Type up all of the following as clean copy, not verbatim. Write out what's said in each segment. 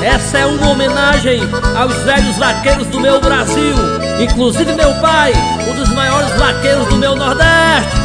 Essa é uma homenagem aos velhos vaqueiros do meu Brasil, inclusive meu pai, um dos maiores vaqueiros do meu Nordeste.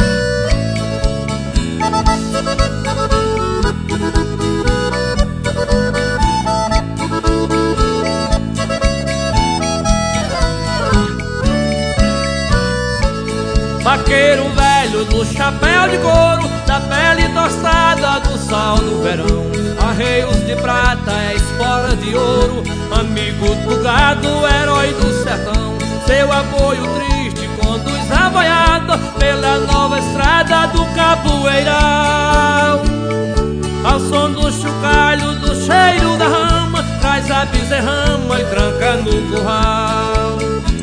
Vaqueiro velho do chapéu de couro, da pele tostada do sol do verão, arreios de prata, esporas de ouro, amigo do gado, herói do sertão. Seu apoio triste conduz a boiada pela nova estrada do Capoeiral. Ao som do chocalho, do cheiro da rama, traz a bezerrama e tranca no curral.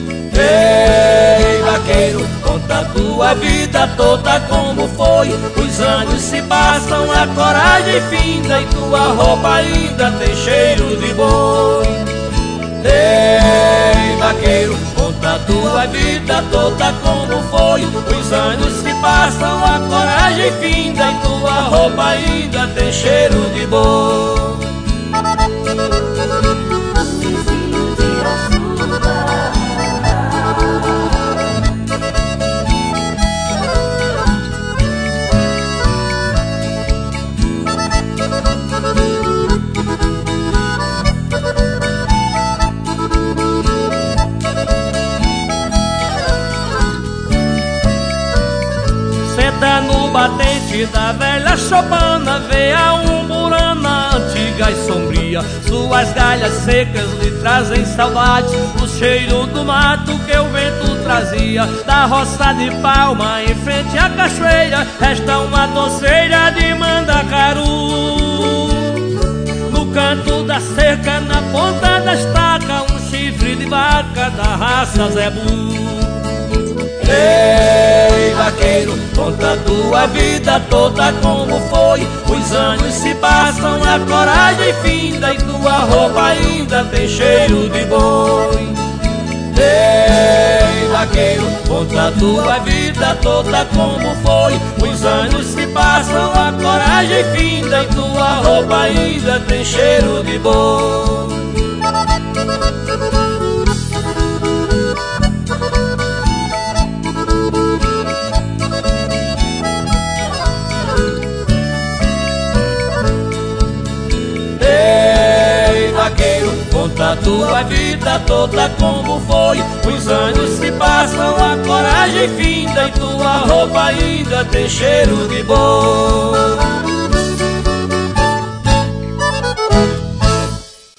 Ei, vaqueiro, conta tua vida toda como foi. Os anos se passam, a coragem finda e tua roupa ainda tem cheiro de boi. Ei, vaqueiro, conta tua vida toda como foi. Os anos se passam, a coragem finda e tua roupa ainda tem cheiro de boi. Senta no batente da velha chopana, vê a umburana antiga e sombria. Suas galhas secas lhe trazem saudades do cheiro do mato que o vento trazia. Da roça de palma em frente à cachoeira resta uma doceira de mandacaru. No canto da cerca, na ponta da estaca, um chifre de vaca da raça zebu. Ei, vaqueiro, conta tua vida toda como foi. Os anos se passam, a coragem finda e tua roupa ainda tem cheiro de boi. Ei, vaqueiro, conta tua vida toda como foi. Os anos se passam, a coragem finda e tua roupa ainda tem cheiro de boi. Conta tua vida toda como foi. Os anos se passam, a coragem finda e tua roupa ainda tem cheiro de boi.